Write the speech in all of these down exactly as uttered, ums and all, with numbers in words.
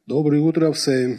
Доброе утро всем.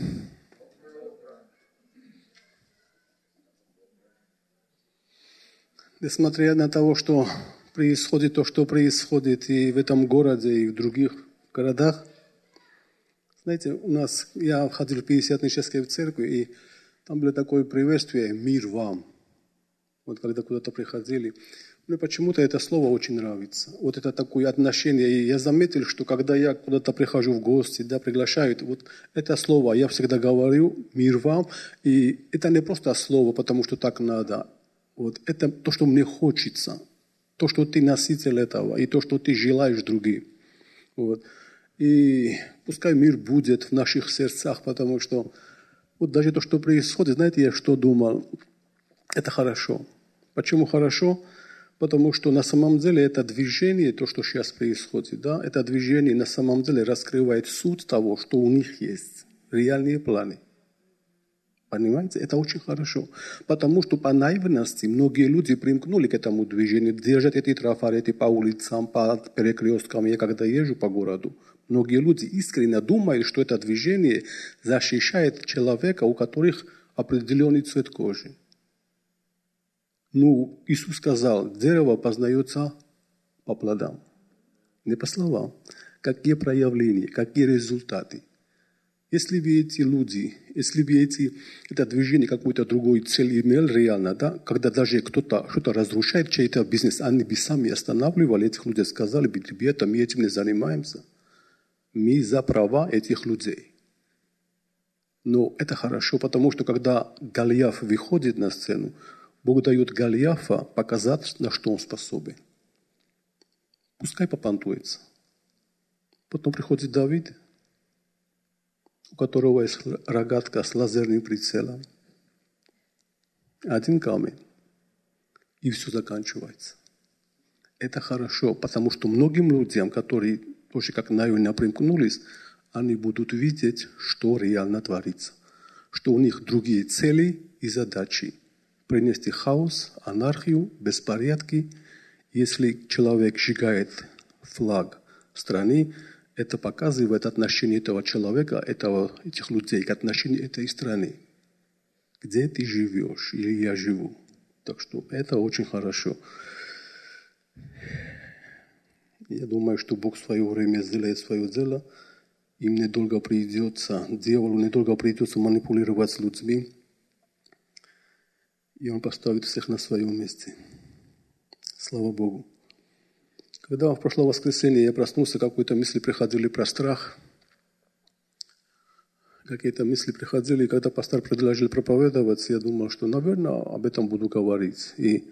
Несмотря на то, что происходит то, что происходит и в этом городе, и в других городах, знаете, у нас, я ходил в Пятидесятнической церкви, и там было такое приветствие «Мир вам». Вот когда куда-то приходили, мне почему-то это слово очень нравится. Вот это такое отношение. И я заметил, что когда я куда-то прихожу в гости, да, приглашают, вот это слово, я всегда говорю «Мир вам». И это не просто слово, потому что так надо. Вот это то, что мне хочется. То, что ты носитель этого, и то, что ты желаешь другим. Вот. И пускай мир будет в наших сердцах, потому что вот даже то, что происходит, знаете, я что думал, это хорошо. Почему хорошо? Потому что на самом деле это движение, то, что сейчас происходит, да, это движение на самом деле раскрывает суть того, что у них есть, реальные планы. Понимаете? Это очень хорошо. Потому что по наивности многие люди примкнули к этому движению, держат эти трафареты по улицам, по перекресткам. Я когда езжу по городу, многие люди искренне думают, что это движение защищает человека, у которых определенный цвет кожи. Ну, Иисус сказал, дерево познается по плодам, не по словам. Какие проявления, какие результаты. Если бы эти люди, если бы эти, это движение какой-то другой цель имел реально, да, когда даже кто-то что-то разрушает, чей-то бизнес, они бы сами останавливали этих людей, сказали бы, ребята, мы этим не занимаемся. Мы за права этих людей. Но это хорошо, потому что когда Голиаф выходит на сцену, Бог дает Голиафа показать, на что он способен. Пускай попантуется. Потом приходит Давид, у которого есть рогатка с лазерным прицелом. Один камень. И все заканчивается. Это хорошо, потому что многим людям, которые тоже как наивно примкнулись, они будут видеть, что реально творится. Что у них другие цели и задачи. Принести хаос, анархию, беспорядки. Если человек сжигает флаг в стране, это показывает отношение этого человека, этого, этих людей к отношению этой страны. Где ты живешь или я живу. Так что это очень хорошо. Я думаю, что Бог в свое время сделает свое дело. Им недолго придется, дьяволу недолго придется манипулировать с людьми. И он поставит всех на своем месте. Слава Богу. Когда в прошлое воскресенье я проснулся, какие-то мысли приходили про страх. Какие-то мысли приходили, и когда пастор предложил проповедовать, я думал, что, наверное, об этом буду говорить. И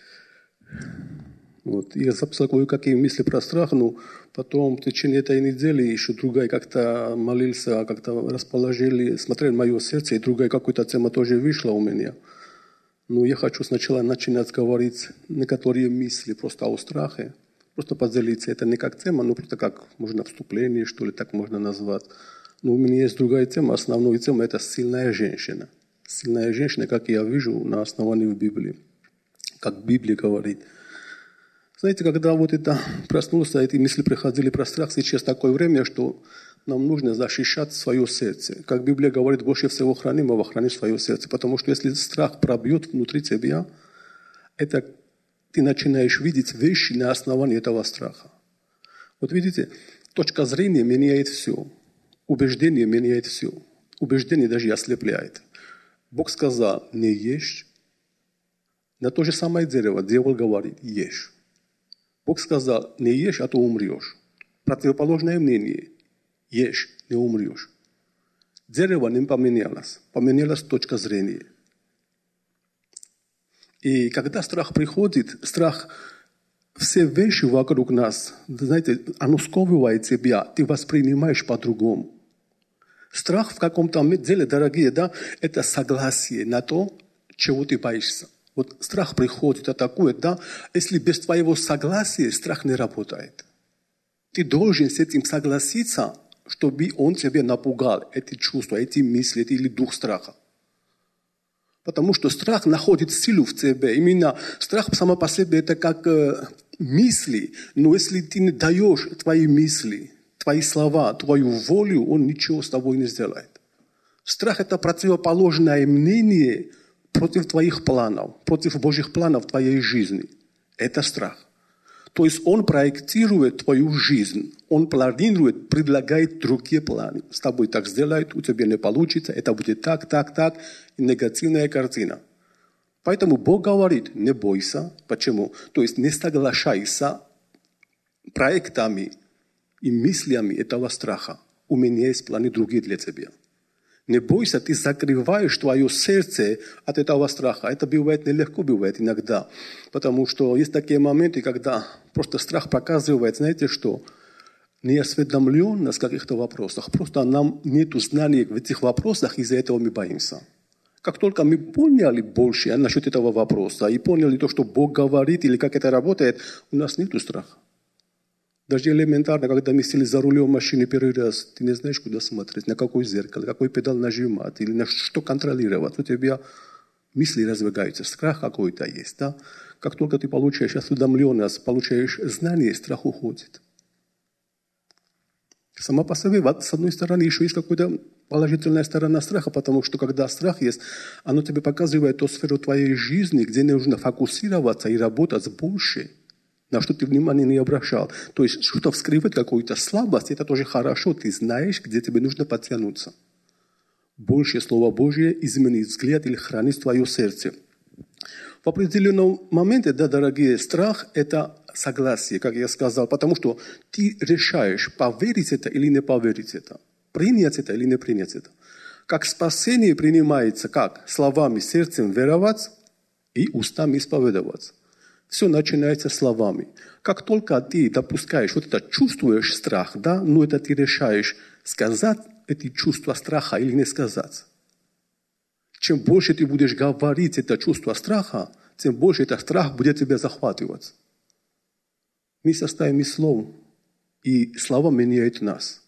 вот, я записал кое-какие мысли про страх, но потом в течение этой недели еще другая как-то молился, как-то расположили, смотрел мое сердце, и другая какая-то тема тоже вышла у меня. Но я хочу сначала начинать говорить некоторые мысли просто о страхе. Просто поделиться. Это не как тема, но просто как можно вступление, что ли, так можно назвать. Но у меня есть другая тема. Основная тема – это сильная женщина. Сильная женщина, как я вижу, на основании в Библии. Как Библия говорит. Знаете, когда вот это проснулся, эти мысли приходили про страх, сейчас такое время, что нам нужно защищать свое сердце. Как Библия говорит, больше всего хранимого храни свое сердце. Потому что если страх пробьет внутри тебя, это ты начинаешь видеть вещи на основании этого страха. Вот видите, точка зрения меняет все. Убеждение меняет все. Убеждение даже ослепляет. Бог сказал, не ешь. На то же самое дерево дьявол говорит, ешь. Бог сказал, не ешь, а то умрешь. Противоположное мнение. Ешь, не умрешь. Дерево не поменялось. Поменялась точка зрения. И когда страх приходит, страх, все вещи вокруг нас, знаете, оно сковывает тебя, ты воспринимаешь по-другому. Страх в каком-то деле, дорогие, да, это согласие на то, чего ты боишься. Вот страх приходит, атакует, да, если без твоего согласия страх не работает. Ты должен с этим согласиться, чтобы он тебя напугал, эти чувства, эти мысли, или дух страха. Потому что страх находит силу в тебе. Именно страх сам по себе это как э, мысли. Но если ты не даешь твои мысли, твои слова, твою волю, он ничего с тобой не сделает. Страх – это противоположное мнение против твоих планов, против Божьих планов в твоей жизни. Это страх. То есть он проектирует твою жизнь, он планирует, предлагает другие планы. С тобой так сделают, у тебя не получится, это будет так, так, так, и негативная картина. Поэтому Бог говорит, не бойся. Почему? То есть не соглашайся с проектами и мыслями этого страха. У меня есть планы другие для тебя. Не бойся, ты закрываешь твое сердце от этого страха. Это бывает нелегко, бывает иногда. Потому что есть такие моменты, когда просто страх показывает, знаете что, неосведомленность в каких-то вопросах. Просто нам нет знаний в этих вопросах, из-за этого мы боимся. Как только мы поняли больше насчет этого вопроса и поняли то, что Бог говорит или как это работает, у нас нет страха. Даже элементарно, когда мы сели за рулем машины первый раз, ты не знаешь, куда смотреть, на какое зеркало, какой педаль нажимать, или на что контролировать. У тебя мысли разбегаются, страх какой-то есть. Да? Как только ты получаешь осведомленность, получаешь знание, страх уходит. Сама по себе, с одной стороны, еще есть какая-то положительная сторона страха, потому что когда страх есть, оно тебе показывает ту сферу твоей жизни, где нужно фокусироваться и работать больше. На что ты внимания не обращал. То есть что-то вскрывать, какую-то слабость, это тоже хорошо. Ты знаешь, где тебе нужно подтянуться. Больше Слова Божье изменить взгляд или хранить твое сердце. В определенном моменте, да, дорогие, страх – это согласие, как я сказал, потому что ты решаешь, поверить это или не поверить это, принять это или не принять это. Как спасение принимается, как? Словами, сердцем веровать и устами исповедовать. Все начинается словами. Как только ты допускаешь, вот это чувствуешь страх, да, но это ты решаешь сказать эти чувства страха или не сказать. Чем больше ты будешь говорить это чувство страха, тем больше этот страх будет тебя захватывать. Мы состоим из слов, и слова меняют нас.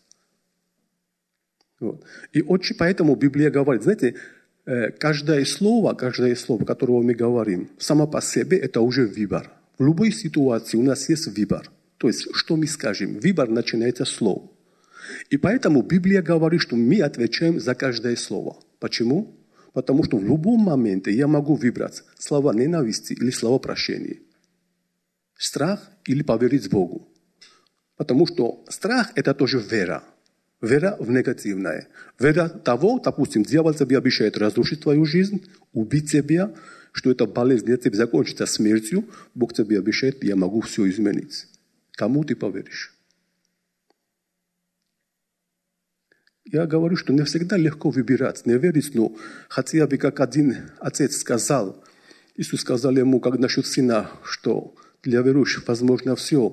Вот. И очень поэтому Библия говорит, знаете, каждое слово, каждое слово, которое мы говорим, само по себе это уже выбор. В любой ситуации у нас есть выбор. То есть, что мы скажем, выбор начинается с слов. И поэтому Библия говорит, что мы отвечаем за каждое слово. Почему? Потому что в любом моменте я могу выбрать слова ненависти или слова прощения. Страх или поверить Богу. Потому что страх это тоже вера. Вера в негативное. Вера того, допустим, дьявол тебе обещает разрушить твою жизнь, убить тебя, что эта болезнь для тебя закончится смертью. Бог тебе обещает, я могу все изменить. Кому ты поверишь? Я говорю, что не всегда легко выбирать, не верить, но хотя бы как один отец сказал, Иисус сказал ему, как насчет сына, что для верующих возможно все.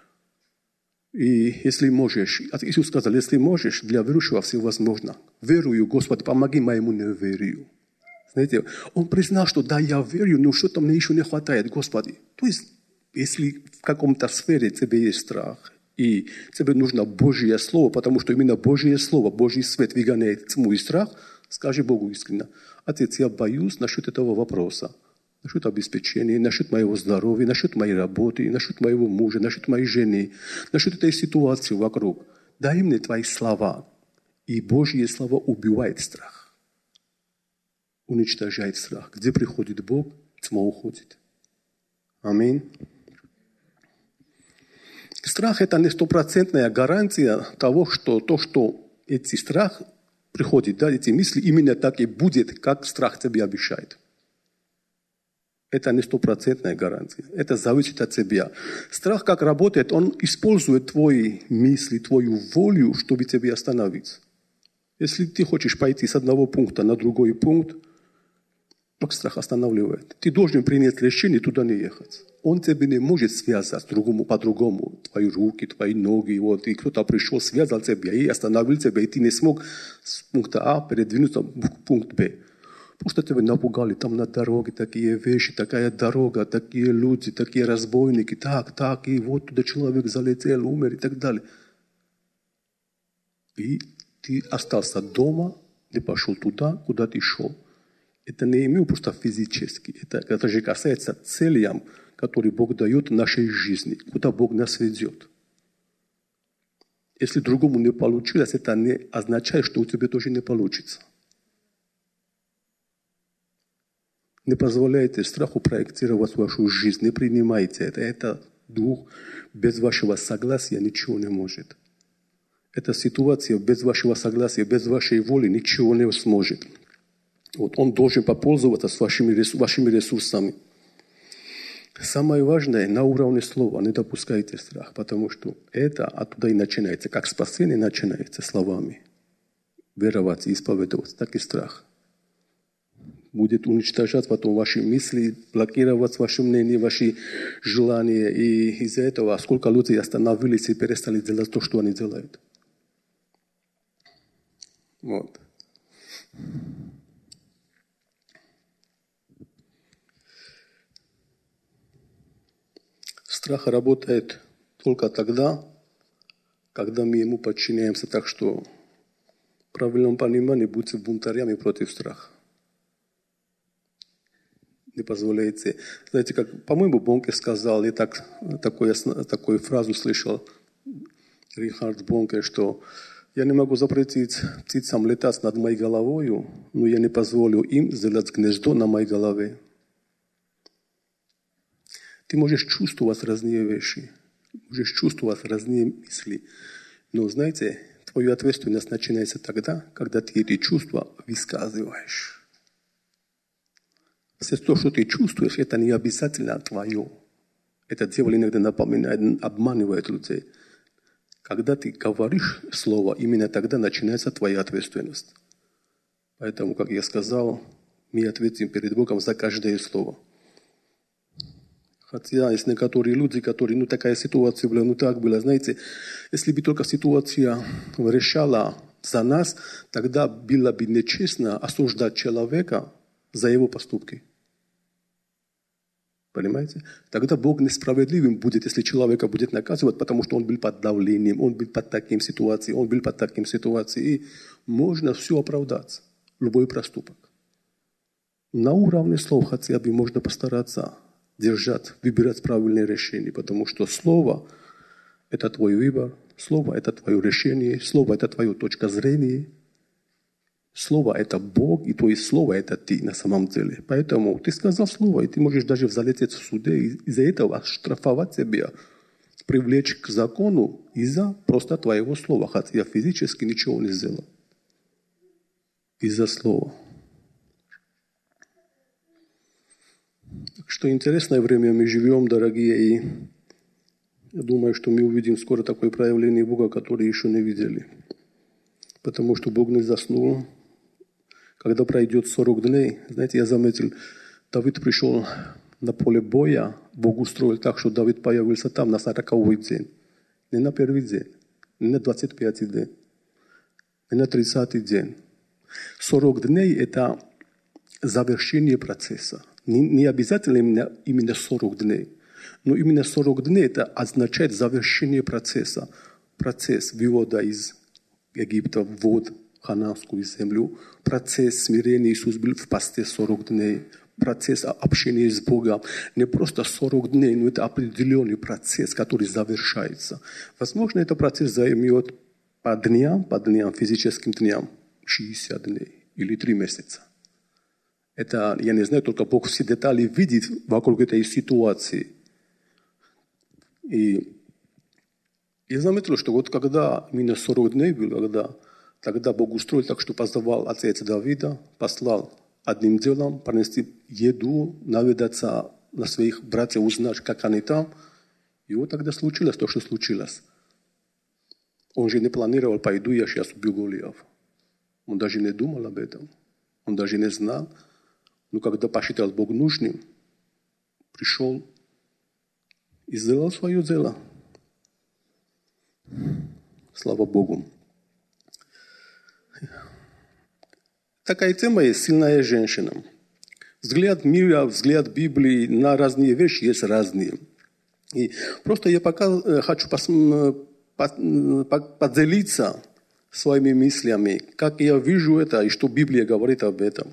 И если можешь, Иисус сказал, если можешь, для верующего все возможно. Верую, Господи, помоги моему неверию. Знаете, он признал, что да, я верю, но что-то мне еще не хватает, Господи. То есть, если в каком-то сфере тебе есть страх, и тебе нужно Божье Слово, потому что именно Божье Слово, Божий свет выгоняет тьму и страх, скажи Богу искренне, Отец, я боюсь насчет этого вопроса. Насчет обеспечения, насчет моего здоровья, насчет моей работы, насчет моего мужа, насчет моей жены, насчет этой ситуации вокруг. Дай мне твои слова. И Божьи слова убивает страх. Уничтожает страх. Где приходит Бог, тьма уходит. Аминь. Страх – это не стопроцентная гарантия того, что то, что эти страх приходит, да, эти мысли, именно так и будет, как страх тебе обещает. Это не стопроцентная гарантия. Это зависит от тебя. Страх как работает, он использует твои мысли, твою волю, чтобы тебя остановить. Если ты хочешь пойти с одного пункта на другой пункт, как страх останавливает. Ты должен принять решение туда не ехать. Он тебе не может связать другому, по-другому. Твои руки, твои ноги. Вот, и кто-то пришел, связал тебя и остановил тебя, и ты не смог с пункта А передвинуться в пункт Б. Просто тебя напугали, там на дороге такие вещи, такая дорога, такие люди, такие разбойники, так, так, и вот туда человек залетел, умер и так далее. И ты остался дома, не пошел туда, куда ты шел. Это не имею просто физически, это, это же касается целям, которые Бог дает нашей жизни, куда Бог нас ведет. Если другому не получилось, это не означает, что у тебя тоже не получится. Не позволяйте страху проектировать вашу жизнь, не принимайте это. Это дух без вашего согласия ничего не может. Эта ситуация без вашего согласия, без вашей воли ничего не сможет. Вот он должен попользоваться с вашими, вашими ресурсами. Самое важное, на уровне слова не допускайте страх, потому что это оттуда и начинается. Как спасение начинается словами. Веровать и исповедовать, так и страх. Будет уничтожать потом ваши мысли, блокировать ваши мнения, ваши желания. И из-за этого сколько людей остановились и перестали делать то, что они делают. Вот. Страх работает только тогда, когда мы ему подчиняемся, так что в правильном понимании будьте бунтарями против страха. Не позволяйте. Знаете, как, по-моему, Бонке сказал, я так, такую, такую фразу слышал, Рихард Бонке, что я не могу запретить птицам летать над моей головой, но я не позволю им сделать гнездо на моей голове. Ты можешь чувствовать разные вещи, можешь чувствовать разные мысли, но, знаете, твоя ответственность начинается тогда, когда ты эти чувства высказываешь. Все то, что ты чувствуешь, это не обязательно твое. Это дьявол иногда напоминает, обманывает людей. Когда ты говоришь слово, именно тогда начинается твоя ответственность. Поэтому, как я сказал, мы ответим перед Богом за каждое слово. Хотя есть некоторые люди, которые, ну такая ситуация была, ну так было, знаете, если бы только ситуация решала за нас, тогда было бы нечестно осуждать человека за его поступки. Понимаете? Тогда Бог несправедливым будет, если человека будет наказывать, потому что он был под давлением, он был под таким ситуацией, он был под таким ситуацией. И можно все оправдать, любой проступок. На уровне слов хотя бы можно постараться держать, выбирать правильные решения, потому что слово – это твой выбор, слово – это твое решение, слово – это твоя точка зрения. Слово – это Бог, и то есть слово – это ты на самом деле. Поэтому ты сказал слово, и ты можешь даже залететь в суде, и из-за этого оштрафовать себя, привлечь к закону из-за просто твоего слова, хотя я физически ничего не сделал. Из-за слова. Так что интересное время мы живем, дорогие, и я думаю, что мы увидим скоро такое проявление Бога, которое еще не видели. Потому что Бог не заснул. Когда пройдет сорок дней, знаете, я заметил, Давид пришел на поле боя, Бог устроил так, что Давид появился там на сороковой день. Не на первый день, не на двадцать пятый день, не на тридцатый день. сорок дней – это завершение процесса. Не, не обязательно именно, именно сорок дней, но именно сорок дней – это означает завершение процесса. Процесс вывода из Египта, ввод в хананскую землю, процесс смирения. Иисус был в посте сорок дней, процесс общения с Богом. Не просто сорок дней, но это определенный процесс, который завершается. Возможно, этот процесс займет по дням, по дням, физическим дням, шестьдесят дней или три месяца. Это, я не знаю, только Бог все детали видит вокруг этой ситуации. И я заметил, что вот когда именно сорок дней было, когда, тогда Бог устроил так, что позвал отец Давида, послал одним делом принести еду, наведаться на своих братьев, узнать, как они там. И вот тогда случилось то, что случилось. Он же не планировал, пойду я сейчас убью Голиафа. Он даже не думал об этом. Он даже не знал. Но когда посчитал Бог нужным, пришел и сделал свое дело. Слава Богу. Такая тема есть «Сильная женщина». Взгляд мира, взгляд Библии на разные вещи есть разные. И просто я пока хочу поделиться своими мыслями, как я вижу это и что Библия говорит об этом.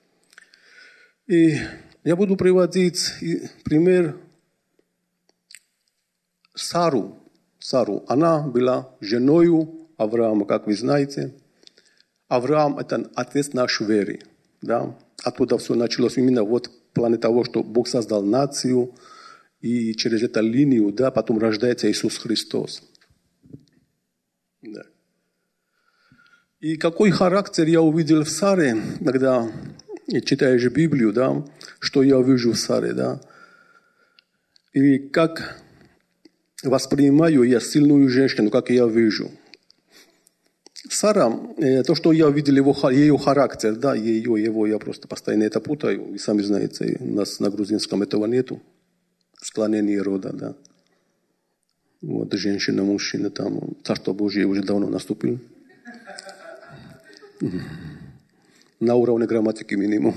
И я буду приводить пример Сару. Сару. Она была женою Авраама, как вы знаете. Авраам – это отец нашей веры. Да? Оттуда все началось именно вот в плане того, что Бог создал нацию, и через эту линию, да, потом рождается Иисус Христос. Да. И какой характер я увидел в Саре, когда читаешь Библию, да, что я вижу в Саре, да, и как воспринимаю я сильную женщину, как я вижу. Сара, то, что я видел его, ее характер, да, ее, его, я просто постоянно это путаю, вы сами знаете, у нас на грузинском этого нету, склонение рода, да. Вот женщина, мужчина, там, Царство Божие уже давно наступило. На уровне грамматики минимум.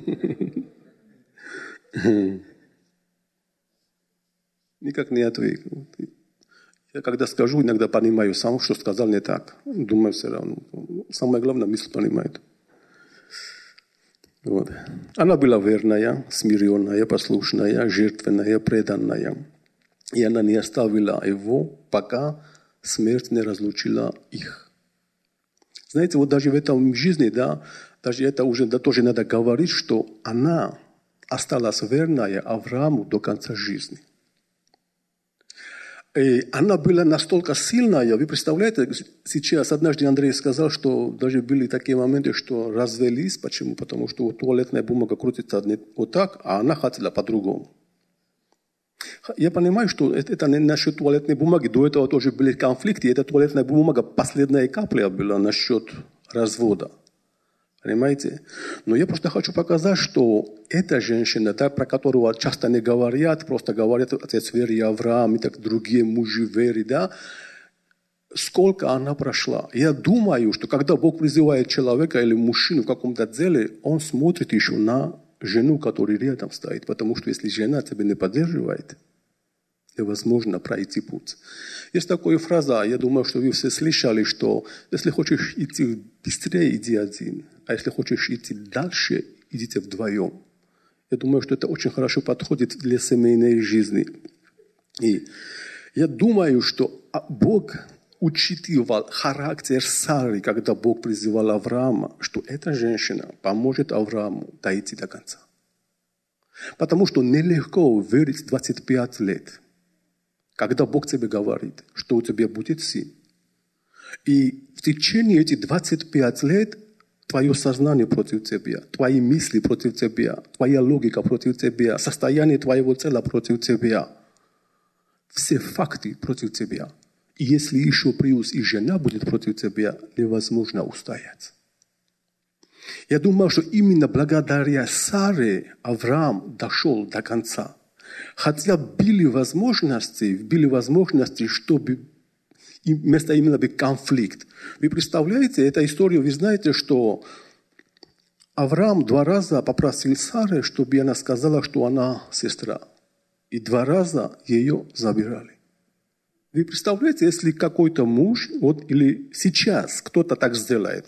Никак не ответил. Я когда скажу, иногда понимаю сам, что сказал не так. Думаю, все равно. Самое главное, мысль понимает. Вот. Она была верная, смиренная, послушная, жертвенная, преданная. И она не оставила его, пока смерть не разлучила их. Знаете, вот даже в этом жизни, да, даже это уже да, тоже надо говорить, что она осталась верная Аврааму до конца жизни. И она была настолько сильная, вы представляете, сейчас однажды Андрей сказал, что даже были такие моменты, что развелись. Почему? Потому что туалетная бумага крутится вот так, а она хотела по-другому. Я понимаю, что это, это не насчет туалетной бумаги, до этого тоже были конфликты, и эта туалетная бумага последняя капля была насчет развода. Понимаете? Но я просто хочу показать, что эта женщина, да, про которую часто не говорят, просто говорят отец веры Авраам и так другие мужи веры, да, сколько она прошла. Я думаю, что когда Бог призывает человека или мужчину в каком-то деле, он смотрит еще на жену, которая рядом стоит. Потому что если жена тебя не поддерживает, невозможно пройти путь. Есть такая фраза, я думаю, что вы все слышали, что если хочешь идти быстрее, иди один. А если хочешь идти дальше, идите вдвоем. Я думаю, что это очень хорошо подходит для семейной жизни. И я думаю, что Бог учитывал характер Сары, когда Бог призывал Авраама, что эта женщина поможет Аврааму дойти до конца. Потому что нелегко верить двадцать пять лет, когда Бог тебе говорит, что у тебя будет сын. И в течение этих двадцати пяти лет твое сознание против тебя, твои мысли против тебя, твоя логика против тебя, состояние твоего тела против тебя. Все факты против тебя. И если еще плюс и жена будет против тебя, невозможно устоять. Я думаю, что именно благодаря Саре Авраам дошел до конца. Хотя были возможности, были возможности, чтобы вместо именно бы конфликт. Вы представляете, эту историю, вы знаете, что Авраам два раза попросил Сары, чтобы она сказала, что она сестра. И два раза ее забирали. Вы представляете, если какой-то муж, вот или сейчас кто-то так сделает,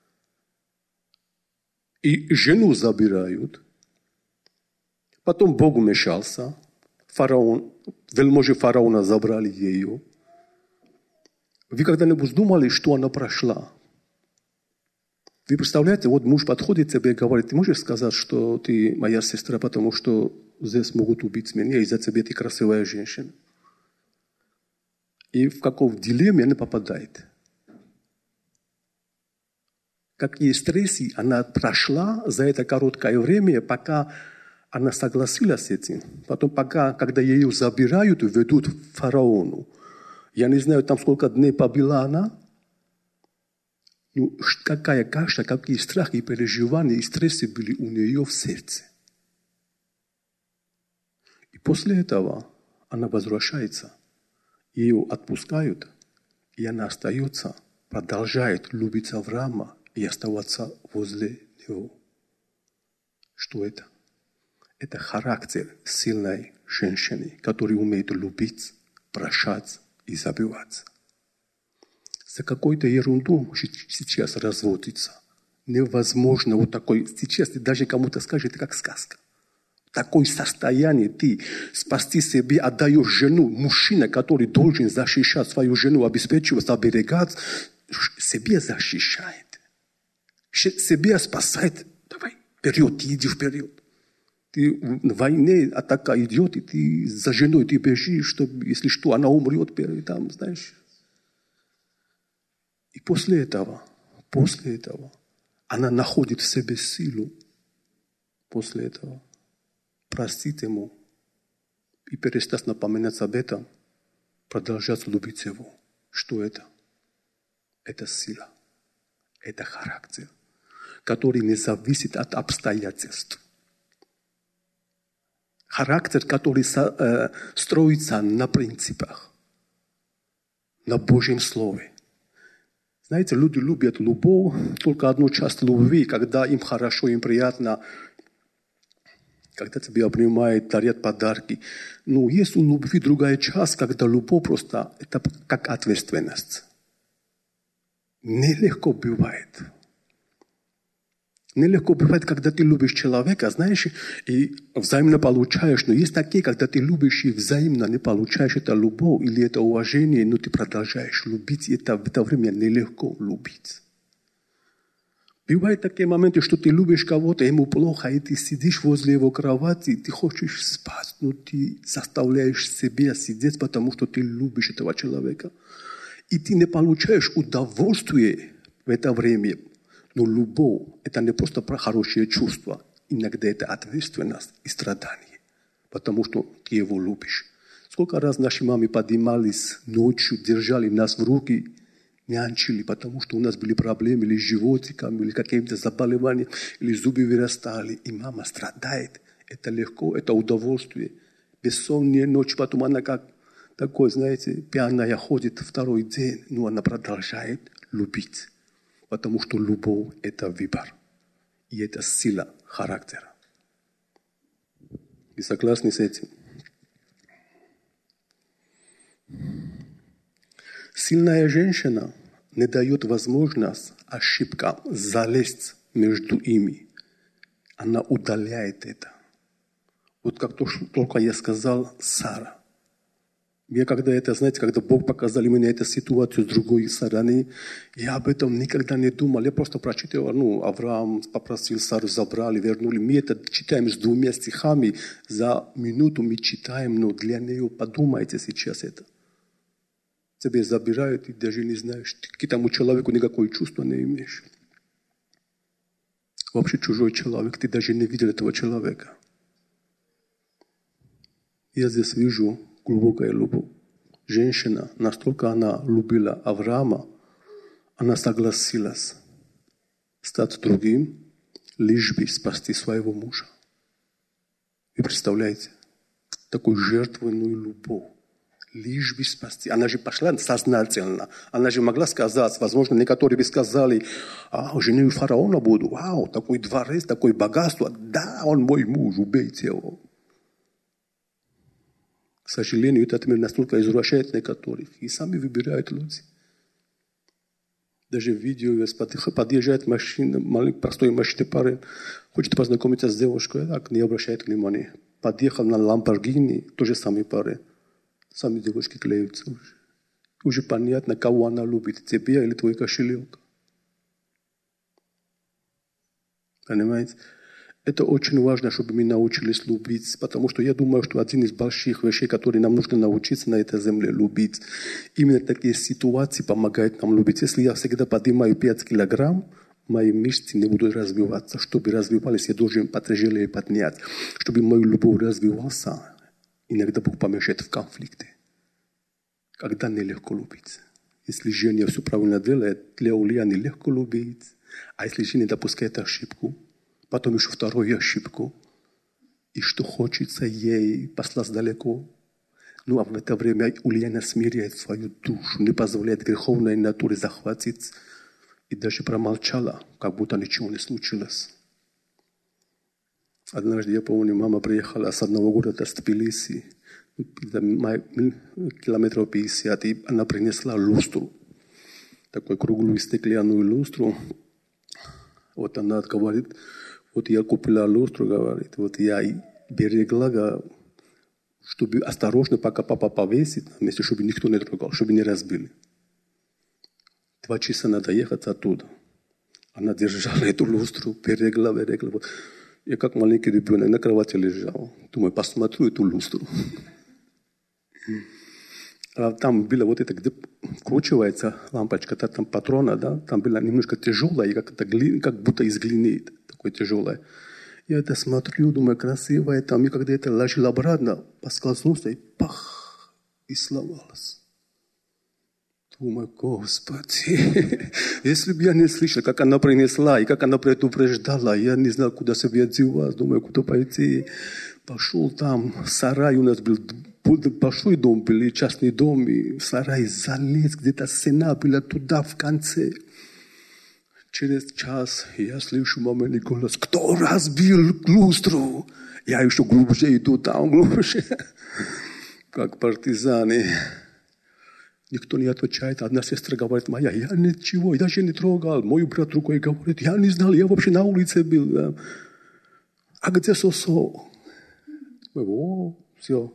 и жену забирают, потом Бог вмешался, фараон, вельможи фараона забрали ее. Вы когда-нибудь думали, что она прошла? Вы представляете, вот муж подходит к тебе и говорит, ты можешь сказать, что ты моя сестра, потому что здесь могут убить меня, из-за тебя ты красивая женщина. И в каком дилемме она попадает. Какие стрессы она прошла за это короткое время, пока она согласилась с этим. Потом, пока, когда ее забирают и ведут к фараону. Я не знаю, там сколько дней побыла она. Ну, какая каша, какие страхи и переживания и стрессы были у нее в сердце. И после этого она возвращается. Ее отпускают, и она остается, продолжает любить Авраама и оставаться возле него. Что это? Это характер сильной женщины, которая умеет любить, прощать и забывать. За какой-то ерунду сейчас разводиться невозможно. Вот такой, сейчас ты даже кому-то скажешь, это как сказка. В такое состояние ты спасти себя, отдаешь жену. Мужчина, который должен защищать свою жену, обеспечивать, оберегать, себя защищает. Себя спасает. Давай, вперед, ты иди вперед. Ты в войне атака идет, и ты за женой ты бежишь, чтобы, если что, она умрет, там, знаешь. И после этого, после этого, она находит в себе силу. После этого простить ему и перестать напоминать об этом, продолжать любить его. Что это? Это сила, это характер, который не зависит от обстоятельств. Характер, который э, строится на принципах, на Божьем Слове. Знаете, люди любят любовь, только одну часть любви, когда им хорошо, им приятно, когда тебя обнимают, дарят подарки. Но есть у любви другая часть, когда любовь просто это как ответственность. Нелегко бывает. Нелегко бывает, когда ты любишь человека, знаешь, и взаимно получаешь. Но есть такие, когда ты любишь и взаимно не получаешь это любовь или это уважение, но ты продолжаешь любить. И это в это время нелегко любить. Бывают такие моменты, что ты любишь кого-то, ему плохо, и ты сидишь возле его кровати, ты хочешь спать, но ты заставляешь себя сидеть, потому что ты любишь этого человека. И ты не получаешь удовольствие в это время. Но любовь – это не просто про хорошие чувства. Иногда это ответственность и страдание, потому что ты его любишь. Сколько раз наши мамы поднимались ночью, держали нас в руки, нянчили, потому что у нас были проблемы или с животиком, или какими-то заболеваниями, или зубы вырастали. И мама страдает. Это легко, это удовольствие. Бессонная ночь, потом она как такой, знаете, пьяная ходит второй день, но она продолжает любить. Потому что любовь – это выбор. И это сила характера. Вы согласны с этим? Сильная женщина не дает возможность ошибкам залезть между ими. Она удаляет это. Вот как только я сказал Сара. Я когда это, знаете, когда Бог показал мне эту ситуацию с другой стороны, я об этом никогда не думал. Я просто прочитал, ну, Авраам попросил Сару, забрали, вернули. Мы это читаем с двумя стихами, за минуту мы читаем, но для нее подумайте сейчас это. Тебе забирают, и даже не знаешь, ты к этому человеку никакое чувство не имеешь. Вообще чужой человек, ты даже не видел этого человека. Я здесь вижу глубокая любовь. Женщина, настолько она любила Авраама, она согласилась стать другим, лишь бы спасти своего мужа. Вы представляете? Такую жертвенную любовь. Лишь бы спасти. Она же пошла сознательно. Она же могла сказать, возможно, некоторые бы сказали, а, женой фараона буду. Вау, такой дворец, такое богатство. Да, он мой муж, убейте его. К сожалению, этот мир настолько извращает некоторых. И сами выбирают люди. Даже в видео подъезжает машина, маленький простой машина, парень, хочет познакомиться с девушкой, так не обращает внимания. Подъехал на Ламборгини, тоже самый парень. Сами девушки клеются уже. Уже понятно, кого она любит, тебя или твой кошелек. Понимаете? Это очень важно, чтобы мы научились любить, потому что я думаю, что один из больших вещей, которые нам нужно научиться на этой земле любить, именно такие ситуации помогают нам любить. Если я всегда поднимаю пять килограмм, мои мышцы не будут развиваться. Чтобы развивались, я должен потяжелее поднять. Чтобы мой любовь развивался, иногда Бог помешает в конфликте. Когда нелегко любить. Если жена все правильно делает, для Ульяны легко любить. А если жена допускает ошибку, потом еще вторую ошибку, и что хочется ей послать далеко. Ну, а в это время Ульяна смиряет свою душу, не позволяет греховной натуре захватить, и даже промолчала, как будто ничего не случилось. Однажды, я помню, мама приехала с одного города, с Тбилиси, километров пятьдесят, и она принесла люстру, такую круглую стеклянную люстру. Вот она говорит, вот я купила люстру, говорит, вот я берегла, чтобы осторожно, пока папа повесит на месте, чтобы никто не трогал, чтобы не разбили. Два часа надо ехать оттуда. Она держала эту люстру, берегла, берегла. Вот. Я как маленький ребенок на кровати лежал. Думаю, посмотрю эту люстру. А там была вот эта, где вкручивается лампочка, там патрона, да, там была немножко тяжелая, как, как будто из глины, такой тяжелая. Я это смотрю, думаю, красивая там, и когда это ложил обратно, поскользнулся, и пах, и сломалась. Думаю, Господи, если бы я не слышал, как она принесла, и как она предупреждала, я не знал, куда себе одевать, думаю, куда пойти. Пошел там, сарай у нас был, большой дом был, и частный дом, и в сарай залез, где-то стена была туда в конце. Через час я слышу маминый голос, кто разбил люстру? Я еще глубже иду там, глубже, как партизаны. Никто не отвечает. Одна сестра говорит, моя, я ничего, я даже не трогал. Мой брат рукой говорит, я не знал, я вообще на улице был. Да. А где Сосо? О, все.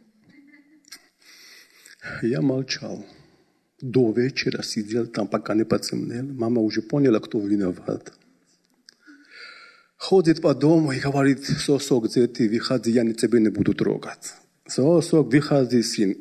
Я молчал. До вечера сидел там, пока не потемнел. Мама уже поняла, кто виноват. Ходит по дому и говорит, Сосо, где ты? Выходи, я тебя не буду трогать. Сосо, выходи, сын.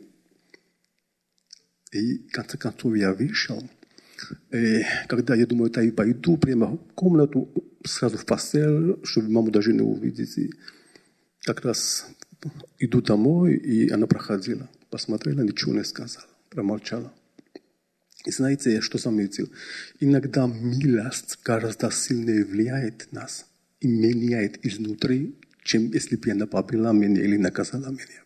И в конце концов я вышел. И когда я думаю, я пойду прямо в комнату, сразу в постель, чтобы маму даже не увидеть. И как раз иду домой, и она проходила. Посмотрела, ничего не сказала. Промолчала. И знаете, что заметил? Иногда милость гораздо сильнее влияет на нас и меняет изнутри, чем если бы она побила меня или наказала меня.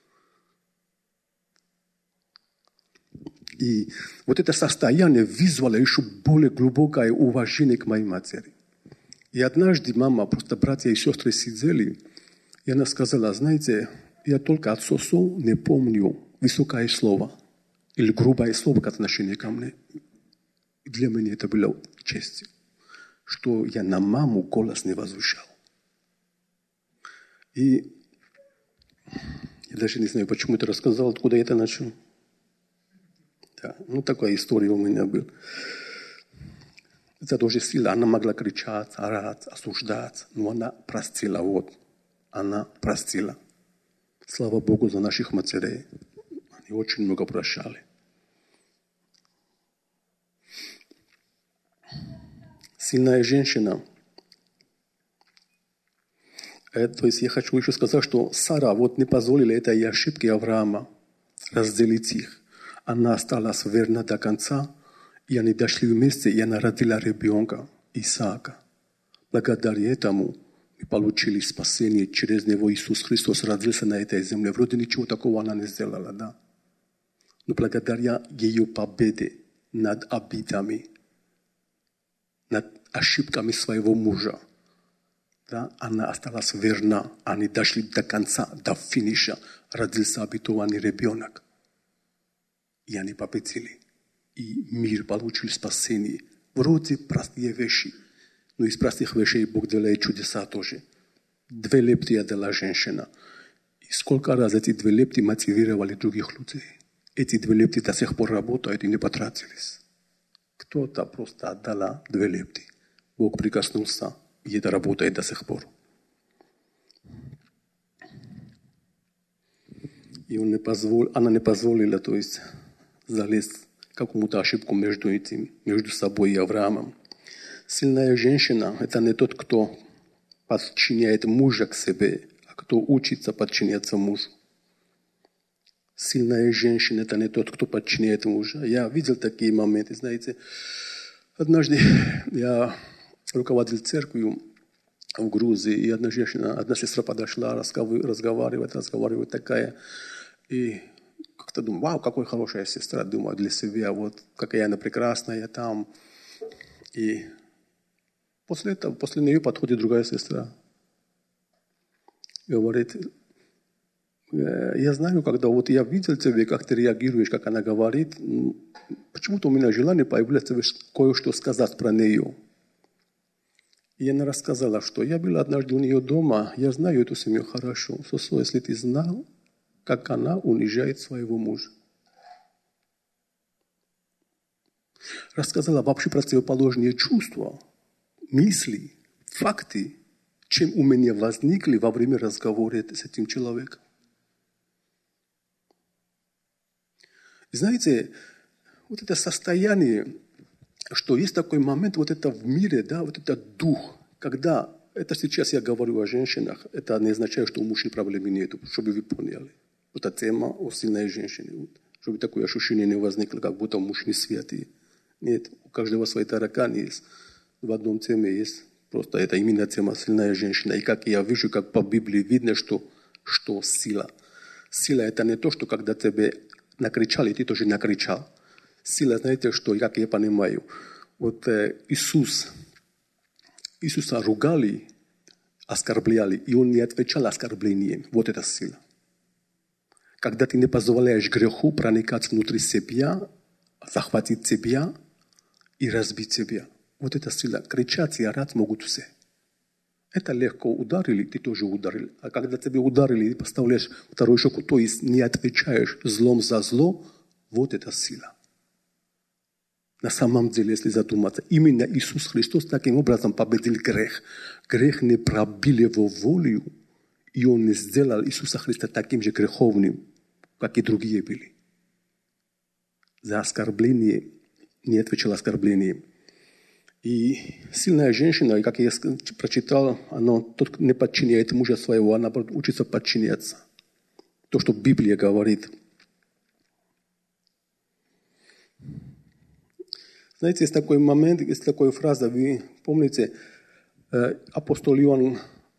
И вот это состояние вызвало еще более глубокое уважение к моей матери. И однажды мама, просто братья и сестры сидели, и она сказала, знаете, я только от Сосо не помню высокое слово или грубое слово к отношению ко мне. И для меня это было честью, что я на маму голос не возвышал. И я даже не знаю, почему ты рассказал, откуда я это начал. Да, ну, такая история у меня была. Это тоже сила. Она могла кричать, орать, осуждать, но она простила. Вот. Она простила. Слава Богу за наших матерей. Они очень много прощали. Сильная женщина. Это, то есть я хочу еще сказать, что Сара вот не позволила этой ошибки Авраама разделить их. Она осталась верна до конца, и они дошли вместе, и она родила ребенка, Исаака. Благодаря этому мы получили спасение, через него Иисус Христос родился на этой земле. Вроде ничего такого она не сделала, да? Но благодаря ее победе над обидами, над ошибками своего мужа, да, она осталась верна. Они дошли до конца, до финиша. Родился обетованный ребенок. И они победили. И мир получил спасение. Вроде простые вещи. Но из простых вещей Бог делает чудеса тоже. Две лепты дала женщина. И сколько раз эти две лепты мотивировали других людей. Эти две лепты до сих пор работают и не потратились. Кто-то просто отдала две лепты. Бог прикоснулся, и это работает до сих пор. И он не позволил, она не позволила, то есть, залезть какому-то ошибку между этим, между собой и Авраамом. Сильная женщина – это не тот, кто подчиняет мужа к себе, а кто учится подчиняться мужу. Сильная женщина – это не тот, кто подчиняет мужа. Я видел такие моменты, знаете. Однажды я руководил церковью в Грузии, и одна женщина, одна сестра подошла, разговаривает, разговаривает такая, и как-то думаю, вау, какая хорошая сестра, думаю, для себя, вот какая она прекрасная там. И после этого, после нее подходит другая сестра. Говорит, я знаю, когда вот я видел тебя, как ты реагируешь, как она говорит, почему-то у меня желание появляется кое-что сказать про нее. И она рассказала, что я был однажды у нее дома, я знаю эту семью хорошо. Сосо, если ты знал, как она унижает своего мужа. Рассказала вообще противоположные чувства, мысли, факты, чем у меня возникли во время разговора с этим человеком. И знаете, вот это состояние, что есть такой момент, вот это в мире, да, вот этот дух, когда, это сейчас я говорю о женщинах, это не означает, что у мужчин проблемы нет, чтобы вы поняли. Вот эта тема о сильной женщине, вот, чтобы такое ощущение не возникло, как будто муж не святый. Нет, у каждого свои тараканы есть. В одном теме есть просто это именно тема сильная женщина. И как я вижу, как по Библии видно, что, что сила. Сила это не то, что когда тебе накричали, ты тоже накричал. Сила, знаете, что, как я понимаю, вот э, Иисус, Иисуса ругали, оскорбляли, и Он не отвечал оскорблением. Вот это сила. Когда ты не позволяешь греху проникать внутри себя, захватить тебя и разбить тебя. Вот это сила. Кричать и орать могут все. Это легко ударили, ты тоже ударил. А когда тебе ударили, ты поставляешь вторую щеку, то есть не отвечаешь злом за зло, вот это сила. На самом деле, если задуматься, именно Иисус Христос таким образом победил грех. Грех не пробил его волю, и Он не сделал Иисуса Христа таким же греховным, как и другие были. За оскорбление не отвечал оскорблением. И сильная женщина, как я прочитал, она тот не подчиняет мужа своего, она учится подчиняться. То, что Библия говорит. Знаете, есть такой момент, есть такая фраза, вы помните, апостол Иоанн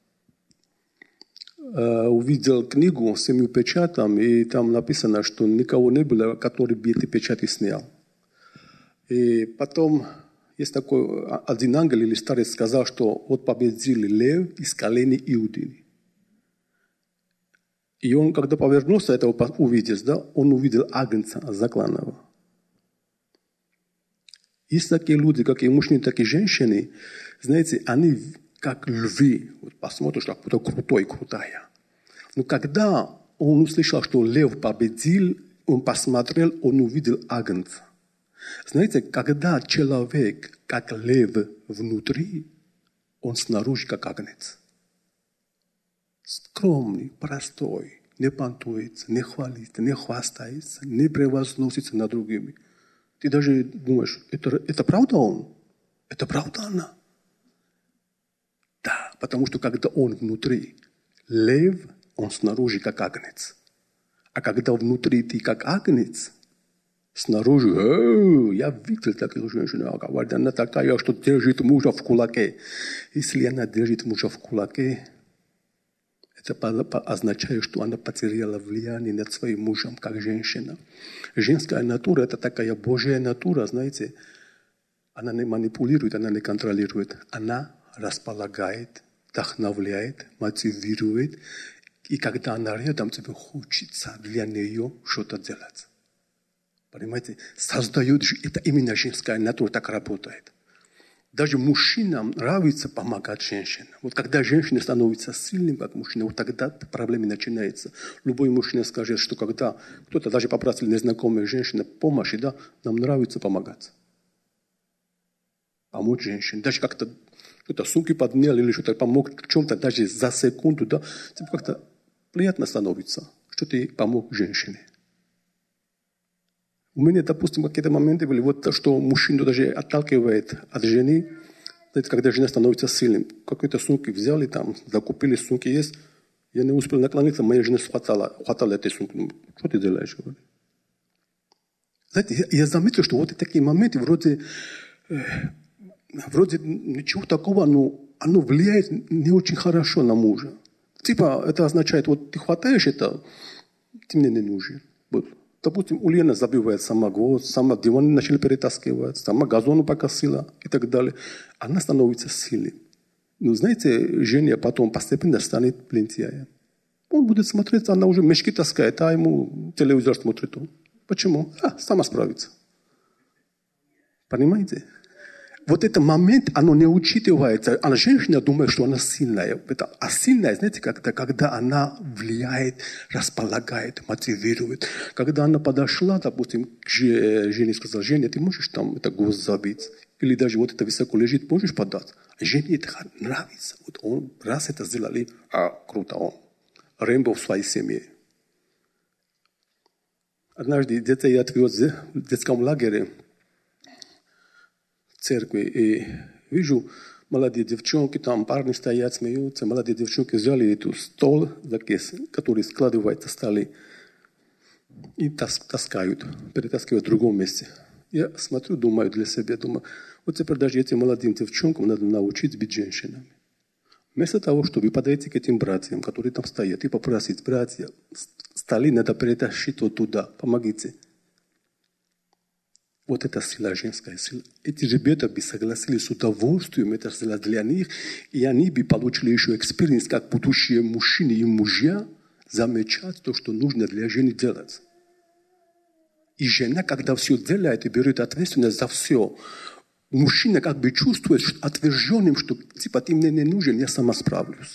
увидел книгу с семью печатами, и там написано, что никого не было, который бы эти печати снял. И потом есть такой один ангел или старец сказал, что вот победил лев из колена Иудины. И он, когда повернулся, этого увидел, да, он увидел агнца закланного. Есть такие люди, как и мужчины, так и женщины, знаете, они как львы. Вот посмотришь, как будто крутой, крутая. Но когда он услышал, что лев победил, он посмотрел, он увидел агнца. Знаете, когда человек как лев внутри, он снаружи как агнец. Скромный, простой, не понтуется, не хвалится, не хвастается, не превозносится над другими. Ты даже думаешь, это, это правда он? Это правда она? Да, потому что когда он внутри лев, он снаружи как агнец. А когда внутри ты как агнец, снаружи, я видел такую женщину, говорит, она такая, что держит мужа в кулаке. Если она держит мужа в кулаке, это означает, что она потеряла влияние над своим мужем, как женщина. Женская натура – это такая Божья натура, знаете. Она не манипулирует, она не контролирует. Она располагает, вдохновляет, мотивирует. И когда она рядом, тебе хочется для нее что-то делать. Понимаете? Создает, это именно женская натура так работает. Даже мужчинам нравится помогать женщинам. Вот когда женщина становится сильным, как мужчина, вот тогда проблемы начинаются. Любой мужчина скажет, что когда кто-то даже попросил незнакомая женщина помощи, да, нам нравится помогать. Помочь женщине. Даже как-то кто-то сумки поднял или что-то помог в чем-то, даже за секунду, да, тебе как-то приятно становится, что ты помог женщине. У меня, допустим, какие-то моменты были, вот то, что мужчину даже отталкивает от жены, знаете, когда жена становится сильным. Какой-то сумки взяли там, закупили, сумки есть. Я не успел наклониться, моя жена схватала, хватала этой сумки. Ну, что ты делаешь? Знаете, я, я заметил, что вот такие моменты вроде, э, вроде ничего такого, но оно влияет не очень хорошо на мужа. Типа, это означает, вот ты хватаешь это, ты мне не нужен. Вот. Допустим, Ульяна забивает сама гвоздь, сама диваны начали перетаскивать, сама газону покосила и так далее. Она становится сильной. Но знаете, Женя потом постепенно станет лентяем. Он будет смотреть, она уже мешки таскает, а ему телевизор смотрит. Почему? А, сама справится. Понимаете? вот этот момент, оно не учитывается. А женщина думает, что она сильная. А сильная, знаете, когда, когда она влияет, располагает, мотивирует. Когда она подошла, допустим, к Жене и сказала: Женя, ты можешь там это гвоздь забить? Или даже вот это высоко лежит, можешь подать? А Жене это нравится. Вот он раз это сделали, а круто он. Рэмбо в своей семье. Однажды где-то я отвез в детском лагере в церкви и вижу молодые девчонки, там парни стоят, смеются. Молодые девчонки взяли эту стол, который складывается столы, и таскают, перетаскивают в другом месте. Я смотрю, думаю для себя, думаю, вот теперь даже этим молодым девчонкам надо научить быть женщинами. Вместо того, чтобы подойти к этим братьям, которые там стоят, и попросить: братья, столы надо перетащить вот туда, помогите. Вот это сила, женская сила. Эти ребята бы согласились с удовольствием это сделать для них, и они бы получили еще экспириенс, как будущие мужчины и мужья, замечать то, что нужно для жены делать. И жена, когда все делает и берет ответственность за все, мужчина как бы чувствует отверженным, что типа ты мне не нужен, я сама справлюсь.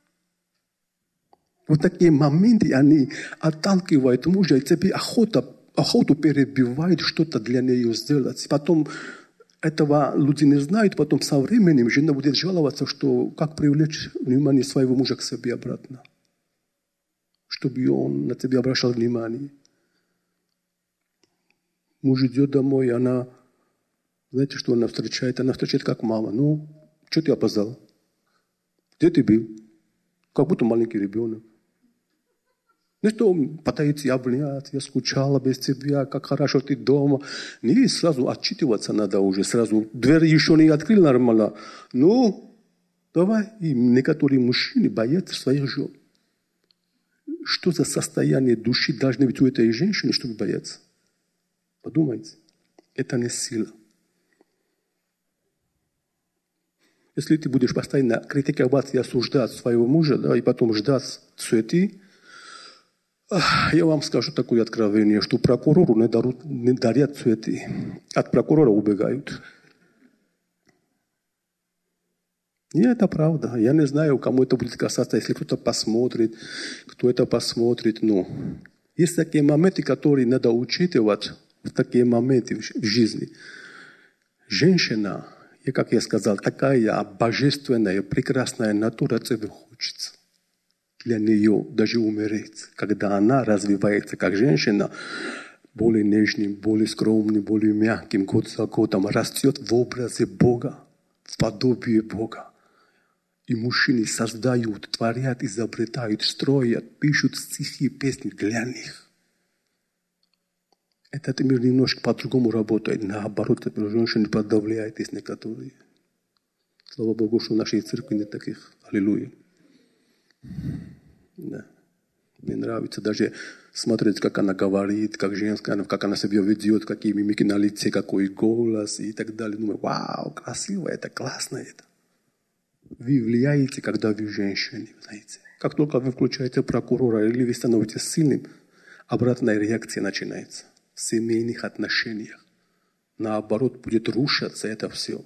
Вот такие моменты, они отталкивают мужа, и тебе охота, охоту перебивает что-то для нее сделать. Потом этого люди не знают, потом со временем жена будет жаловаться, что как привлечь внимание своего мужа к себе обратно, чтобы он на тебя обращал внимание. Муж идет домой, она... Знаете, что она встречает? Она встречает как мама. Ну, что ты опоздал? Где ты был? Как будто маленький ребенок. Ну что, пытается обнять, я скучала без тебя, как хорошо ты дома. Не, сразу отчитываться надо уже, сразу. Дверь еще не открыл нормально. Ну, давай. И некоторые мужчины боятся своих жен. Что за состояние души должны быть у этой женщины, чтобы бояться? Подумайте. Это не сила. Если ты будешь постоянно критиковать и осуждать своего мужа, да, и потом ждать суеты, я вам скажу такое откровение, что прокурору не, дарут, не дарят суеты. От прокурора убегают. И это правда. Я не знаю, кому это будет касаться, если кто-то посмотрит, кто это посмотрит. Но есть такие моменты, которые надо учитывать, в такие моменты в жизни. Женщина, и, как я сказал, такая божественная, прекрасная натура, тебе хочется для нее даже умереть. Когда она развивается как женщина, более нежным, более скромным, более мягким, год за годом, растет в образе Бога, в подобии Бога. И мужчины создают, творят, изобретают, строят, пишут стихи, песни для них. Этот мир немножко по-другому работает. Наоборот, женщины подавляют из некоторые. Слава Богу, что в нашей церкви нет таких. Аллилуйя. Да. Мне нравится даже смотреть, как она говорит, как женская, как она себя ведет, какие мимики на лице, какой голос и так далее. Думаю, вау, красиво это, классно это. Вы влияете, когда вы женщины, знаете. Как только вы включаете прокурора или вы становитесь сильным, обратная реакция начинается. В семейных отношениях. Наоборот, будет рушиться это все.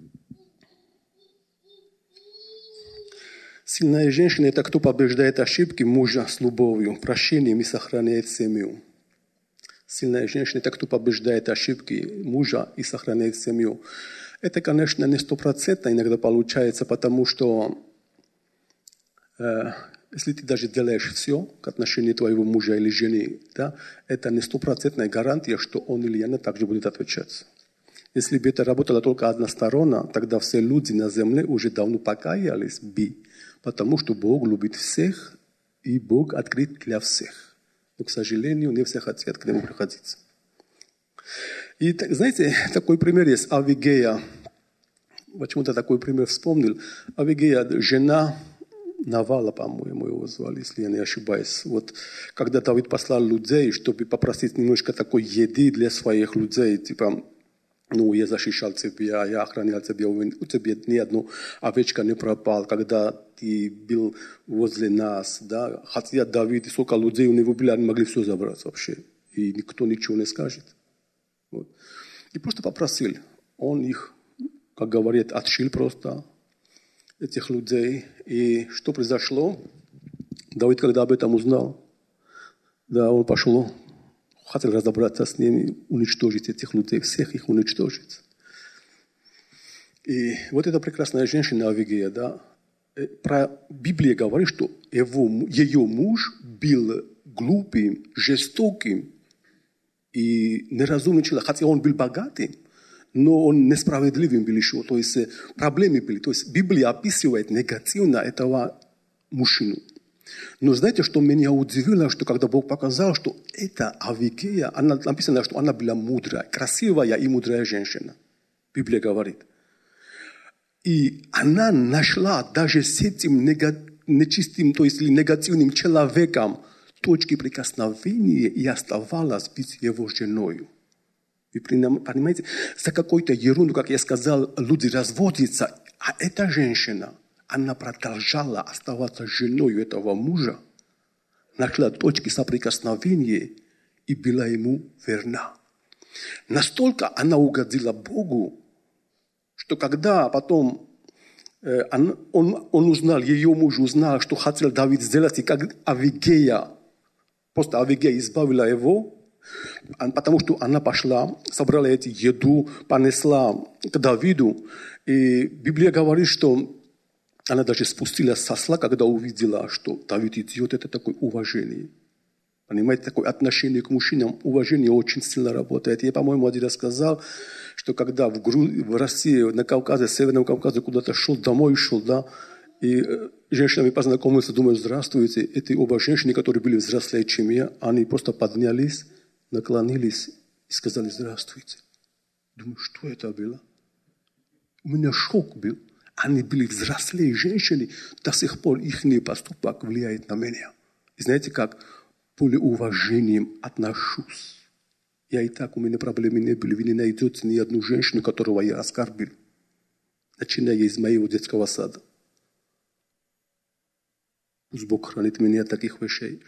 Сильная женщина – это кто побеждает ошибки мужа с любовью, прощением и сохраняет семью. Сильная женщина – это кто побеждает ошибки мужа и сохраняет семью. Это, конечно, не стопроцентно иногда получается, потому что э, если ты даже делаешь все к отношению твоего мужа или жены, да, это не стопроцентная гарантия, что он или она также будет отвечать. Если бы это работало только односторонно, тогда все люди на земле уже давно покаялись бы, потому что Бог любит всех, и Бог открыт для всех. Но, к сожалению, не все хотят к Нему приходить. И, знаете, такой пример есть. Авигея. Почему-то такой пример вспомнил. Авигея, жена Навала, по-моему, его звали, если я не ошибаюсь. Вот, когда Давид послал людей, чтобы попросить немножко такой еды для своих людей, типа, ну, я защищал тебя, я охранял тебя, у тебя ни одна овечка не пропала, когда ты был возле нас, да. Хотя Давид и сколько людей у него были, они могли все забрать вообще, и никто ничего не скажет. Вот. И просто попросил, он их как говорят, отшил просто этих людей. И что произошло? Давид, когда об этом узнал, да, он пошел, хотел разобраться с ними, уничтожить этих людей, всех их уничтожить. И вот эта прекрасная женщина Авигея, да, про Библия говорит, что его, ее муж был глупым, жестоким и неразумным человеком. Хотя он был богатым, но он несправедливым был еще. То есть проблемы были. То есть Библия описывает негативно этого мужчину. Но знаете, что меня удивило, что когда Бог показал, что эта Авигея, она, написано, что она была мудрая, красивая и мудрая женщина. Библия говорит. И она нашла даже с этим нечистым, то есть негативным человеком точки прикосновения и оставалась быть его женой. Вы понимаете, за какой-то ерунду, как я сказал, люди разводятся, а эта женщина, она продолжала оставаться женой этого мужа, нашла точки соприкосновения и была ему верна. Настолько она угодила Богу, что когда потом э, он, он, он узнал, ее муж узнал, что хотел Давид сделать, и как Авигея, просто Авигея избавила его, потому что она пошла, собрала эту еду, понесла к Давиду. И Библия говорит, что она даже спустилась со осла, когда увидела, что Давид идет, это такое уважение. Понимаете, такое отношение к мужчинам, уважение очень сильно работает. Я, по-моему, один раз сказал, что когда в, Гру... в России, на Кавказе, в Северном Кавказе куда-то шел, домой шел, да, и женщинами познакомился, думаю, здравствуйте. Эти оба женщины, которые были взрослее, чем я, они просто поднялись, наклонились и сказали здравствуйте. Думаю, что это было? У меня шок был. Они были взрослые женщины, до сих пор их поступок влияет на меня. И знаете как? Более уважением отношусь. Я и так, у меня проблемы не были. Вы не найдете ни одну женщину, которого я оскорбил. Начиная из моего детского сада. Пусть Бог хранит меня от таких вещей.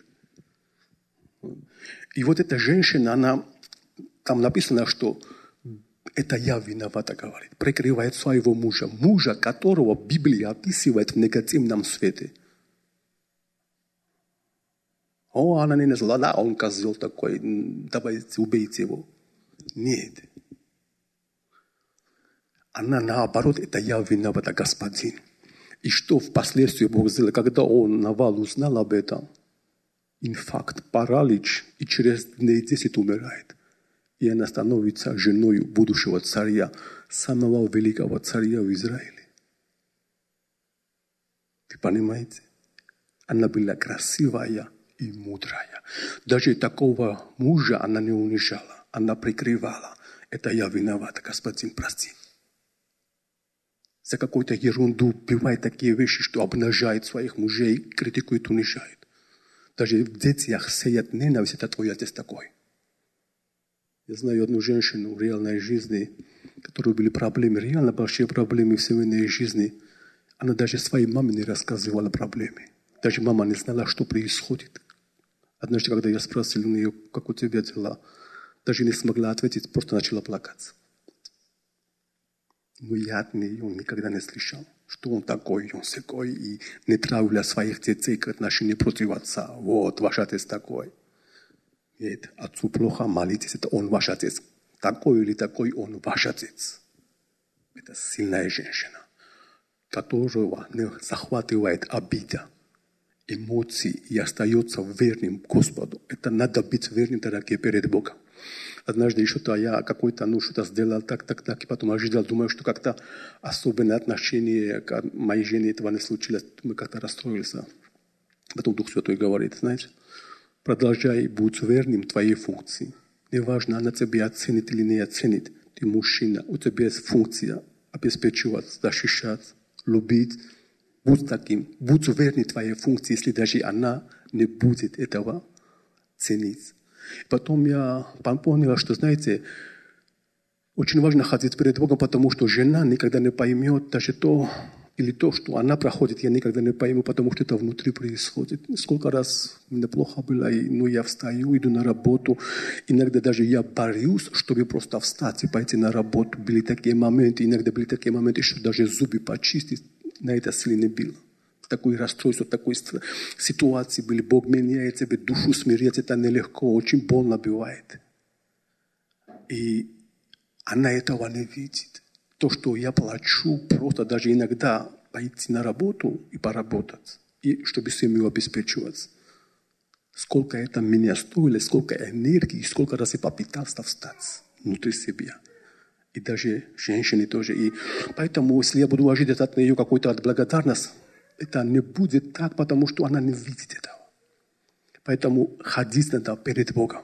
И вот эта женщина, она, там написано, что это я виновата, говорит. Прикрывает своего мужа. Мужа, которого Библия описывает в негативном свете. О, она не назвала, да, он козел такой, давайте убейте его. Нет. Она наоборот, это я виновата, господин. И что впоследствии Бог сделал, когда он, Навал, узнал об этом? Инфаркт, паралич, и через дней десять умирает. И она становится женой будущего царя, самого великого царя в Израиле. Вы понимаете? Она была красивая и мудрая. Даже такого мужа она не унижала, она прикрывала. Это я виновата, господин, прости. За какую-то ерунду бывают такие вещи, что обнажает своих мужей, критикует, унижает. Даже в детях сеят ненависть, это твой отец такой. Я знаю одну женщину в реальной жизни, у которой были проблемы, реально большие проблемы в семейной жизни. Она даже своей маме не рассказывала проблемы. Даже мама не знала, что происходит. Однажды, когда я спросил у нее, как у тебя дела, даже не смогла ответить, просто начала плакать. Но я от нее никогда не слышал, что он такой, он сякой, и не травля своих детей к отношению против отца. Вот, ваш отец такой. Нет, отцу плохо, молитесь, это он ваш отец. Такой или такой, он ваш отец. Это сильная женщина, которого не захватывает обида, эмоции и остается верным Господу. Это надо быть верным, дорогие, перед Богом. Однажды что-то я какой-то, ну, что-то сделал так, так, так, и потом ожидал, думаю, что как-то особенное отношение к моей жене этого не случилось. Мы как-то расстроился. Потом Дух Святой говорит, знаете, продолжай быть верным твоей функции. Неважно, она тебя оценит или не оценит. Ты мужчина, у тебя есть функция обеспечивать, защищать, любить. Будь таким, будь верным твоей функции, если даже она не будет этого ценить. Потом я понял, что, знаете, очень важно ходить перед Богом, потому что жена никогда не поймет даже то, или то, что она проходит, я никогда не пойму, потому что это внутри происходит. Сколько раз мне плохо было, и, ну, я встаю, иду на работу. Иногда даже я борюсь, чтобы просто встать и пойти на работу. Были такие моменты, иногда были такие моменты, что даже зубы почистить на это силы не было. Такое расстройство, такой ситуации были. Бог меняет тебе, душу смирять, это нелегко, очень больно бывает. И она этого не видит. То, что я плачу, просто даже иногда пойти на работу и поработать, и чтобы семью обеспечивать. Сколько это меня стоило, сколько энергии, сколько раз я попытался встать внутри себя. И даже женщины тоже. И поэтому, если я буду ожидать от нее какой-то благодарность, это не будет так, потому что она не видит этого. Поэтому ходить надо перед Богом.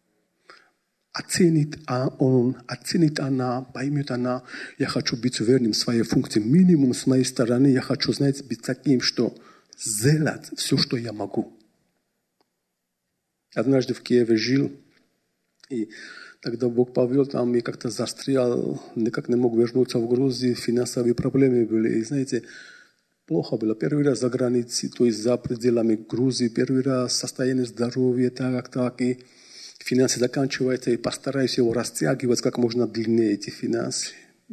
Оценит он, оценит она, поймет она, я хочу быть верным своей функции. Минимум с моей стороны, я хочу, знаете, быть таким, что сделать все, что я могу. Однажды в Киеве жил, и тогда Бог повел там, и как-то застрял, никак не мог вернуться в Грузию, финансовые проблемы были. И знаете, плохо было. Первый раз за границей, то есть за пределами Грузии, первый раз состояние здоровья, так, так, и финансы заканчиваются, и постараюсь его растягивать как можно длиннее, эти финансы.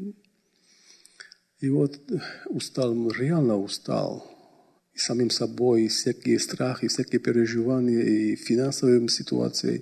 И вот устал, реально устал. И самим собой, и всякие страхи, и всякие переживания, и финансовые ситуации.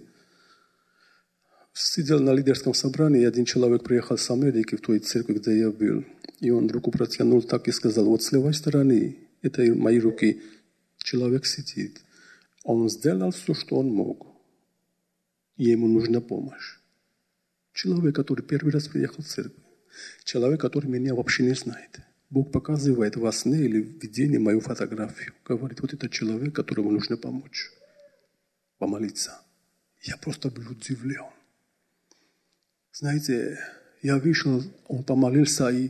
Сидел на лидерском собрании, и один человек приехал с Америки в той церкви, где я был. И он руку протянул так и сказал, вот с левой стороны, это мои руки, человек сидит. Он сделал все, что он мог. И ему нужна помощь. Человек, который первый раз приехал в церковь. Человек, который меня вообще не знает. Бог показывает во сне или в видении мою фотографию. Говорит, вот это человек, которому нужно помочь. Помолиться. Я просто был удивлен. Знаете, я вышел, он помолился, и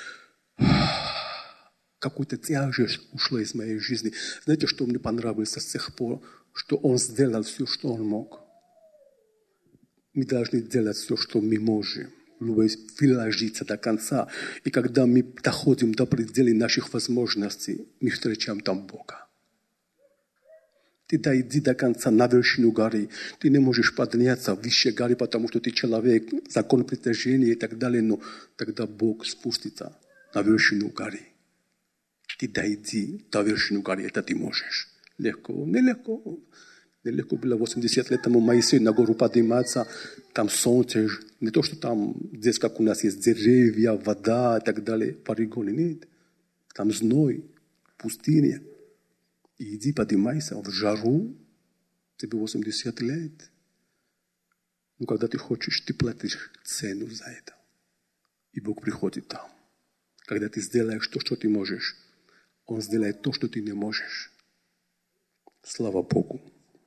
какой-то тяжесть ушла из моей жизни. Знаете, что мне понравилось с тех пор? Что он сделал все, что он мог. Мы должны делать все, что мы можем. Выложиться до конца. И когда мы доходим до предела наших возможностей, мы встречаем там Бога. Ты дойди до конца на вершину горы. Ты не можешь подняться выше горы, потому что ты человек, закон притяжения и так далее. Но тогда Бог спустится на вершину горы. Ты дойди до вершины горы, это ты можешь. Легко, нелегко. Нелегко было восемьдесят лет тому Моисею на гору подниматься, там солнце, не то, что там, здесь, как у нас есть деревья, вода и так далее, полигоны, нет. Там зной, пустыня. И иди поднимайся в жару, тебе восемьдесят лет. Но когда ты хочешь, ты платишь цену за это. И Бог приходит там. Когда ты сделаешь то, что ты можешь, Он сделает то, что ты не можешь. Слава Богу.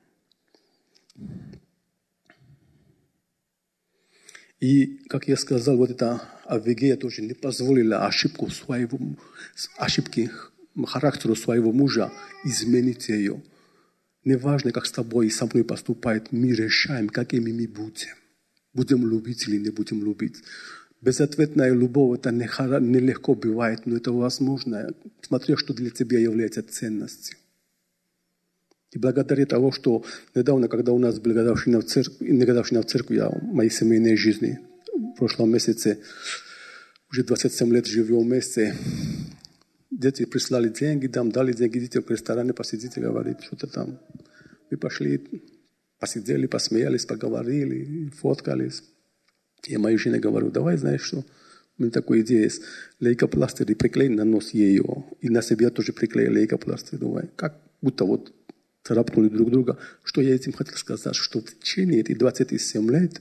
И, как я сказал, вот эта Авигея тоже не позволила ошибку своего, ошибки характера своего мужа изменить ее. Неважно, как с тобой и со мной поступает, мы решаем, какими мы будем. Будем любить или не будем любить. Безответная любовь, это нелегко бывает, но это возможно, смотря, что для тебя является ценностью. И благодаря тому, что недавно, когда у нас была годовщина в церкви, не годовщина в церкви, а в моей семейной жизни, в прошлом месяце, уже двадцать семь лет живем вместе, дети прислали деньги, там дали деньги, идите в ресторане, посидите, говорит, что-то там. Мы пошли, посидели, посмеялись, поговорили, фоткались. Я моей жене говорю, давай, знаешь что, у меня такая идея есть, лейкопластырь, и приклей на нос ее, и на себя тоже приклеил лейкопластырь. Думаю, как будто вот царапнули друг друга. Что я этим хотел сказать? Что в течение этих двадцати семи лет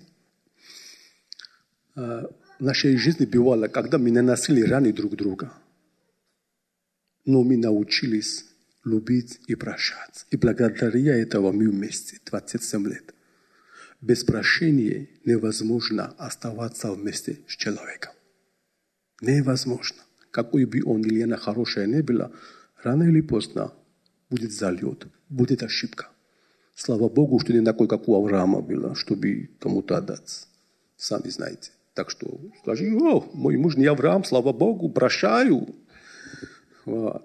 э, в нашей жизни бывало, когда мы наносили раны друг друга. Но мы научились любить и прощать. И благодаря этому мы вместе двадцать семь лет. Без прощения невозможно оставаться вместе с человеком. Невозможно. Какой бы он или она хорошая не была, рано или поздно будет залет, будет ошибка. Слава Богу, что не такой, как у Авраама было, чтобы кому-то отдать. Сами знаете. Так что скажи, о, мой муж не Авраам, слава Богу, прощаю. Вот.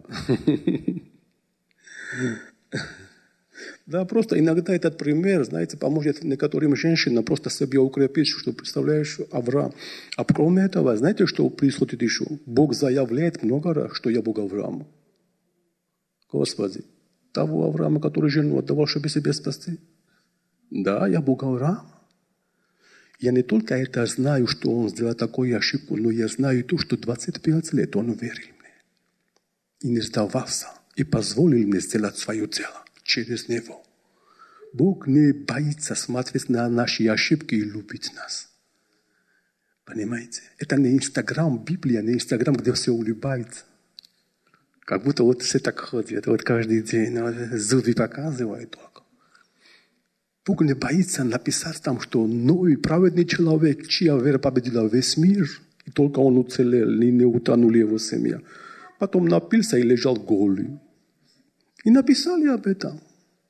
Да, просто иногда этот пример, знаете, поможет некоторым женщинам просто себя укрепить, что представляешь, Авраам. А кроме этого, знаете, что происходит еще? Бог заявляет много раз, что я Бог Авраама. Господи, того Авраама, который жену отдавал, чтобы себя спасти. Да, я Бог Авраама. Я не только это знаю, что он сделал такую ошибку, но я знаю то, что двадцать пять лет он верил мне. И не сдавался. И позволил мне сделать свое дело через него. Бог не боится смотреть на наши ошибки и любить нас. Понимаете? Это не Инстаграм, Библия, не Инстаграм, где все улыбаются. Как будто вот все так ходят, вот каждый день зубы показывают только. Бог не боится написать там, что Ной, праведный человек, чья вера победила весь мир, и только он уцелел, и не утонули его семья. Потом напился и лежал голый. И написали об этом.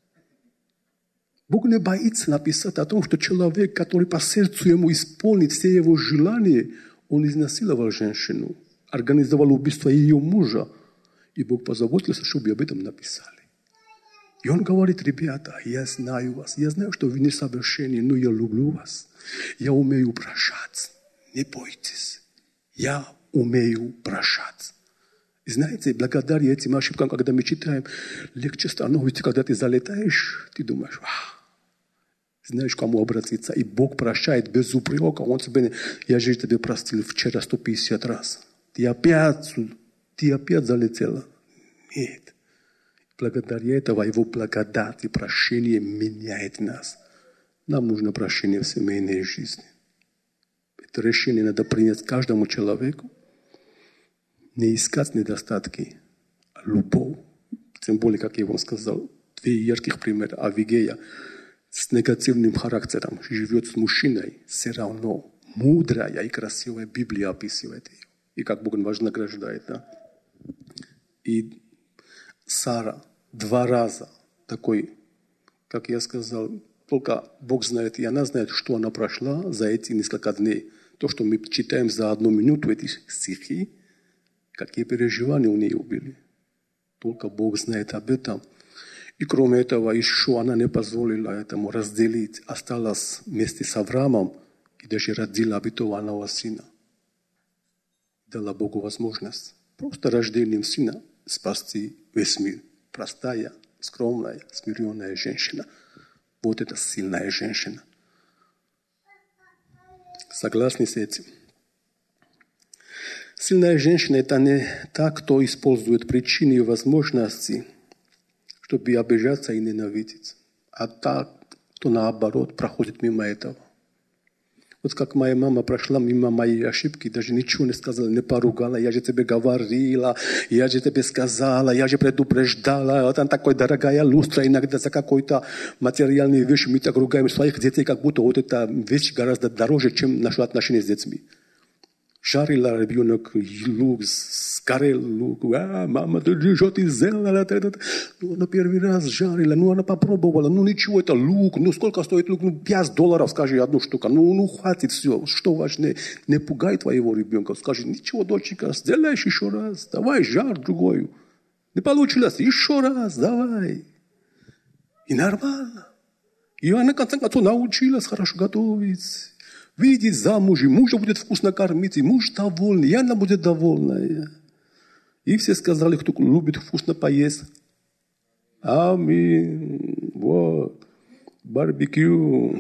Бог не боится написать о том, что человек, который по сердцу ему исполнит все его желания, он изнасиловал женщину, организовал убийство ее мужа. И Бог позаботился, чтобы об этом написали. И он говорит: ребята, я знаю вас, я знаю, что вы несовершенны, но я люблю вас. Я умею прощать. Не бойтесь. Я умею прощать. И знаете, благодаря этим ошибкам, когда мы читаем, легче становится, когда ты залетаешь, ты думаешь: знаешь, к кому обратиться. И Бог прощает без упрека. Он тебе: я же тебе простил вчера сто пятьдесят раз. Ты опять, ты опять залетела. Нет. Благодаря этого его благодать и прощение меняет нас. Нам нужно прощение в семейной жизни. Это решение надо принять каждому человеку. Не искать недостатки, а любовь. Тем более, как я вам сказал, две ярких примера. Авигея с негативным характером живет с мужчиной, все равно мудрая и красивая Библия описывает ее. И как Бог вознаграждает. Да? И Сара два раза такой, как я сказал, только Бог знает, и она знает, что она прошла за эти несколько дней. То, что мы читаем за одну минуту, эти стихи, какие переживания у нее были. Только Бог знает об этом. И кроме этого, еще она не позволила этому разделить. Осталась вместе с Авраамом и даже родила обетованного сына. Дала Богу возможность просто рождением сына спасти весь мир. Простая, скромная, смиренная женщина. Вот это сильная женщина. Согласны с этим? Сильная женщина – это не та, кто использует причины и возможности, чтобы обижаться и ненавидеть, а та, кто наоборот проходит мимо этого. Вот как моя мама прошла мимо моей ошибки, даже ничего не сказала, не поругала. Я же тебе говорила, я же тебе сказала, я же предупреждала. Вот она такая дорогая люстра, иногда за какой-то материальные вещи мы так ругаем своих детей, как будто вот эта вещь гораздо дороже, чем наши отношения с детьми. Жарила ребенок лук, сгорел лук. А, мама, ты что ты сделала? Ну, она первый раз жарила, ну, она попробовала. Ну, ничего, это лук. Ну, сколько стоит лук? Ну, пять долларов, скажи, одну штуку. Ну, ну, хватит, все. Что важнее? Не пугай твоего ребенка. Скажи: ничего, доченька, сделаешь еще раз. Давай, жар другой. Не получилось? Еще раз, давай. И нормально. И она, в конце концов, научилась хорошо готовить. Выйдет замуж, и мужа будет вкусно кормить, и муж довольный, и она будет довольная. И все сказали, кто любит вкусно поесть: аминь. Вот. Барбекю.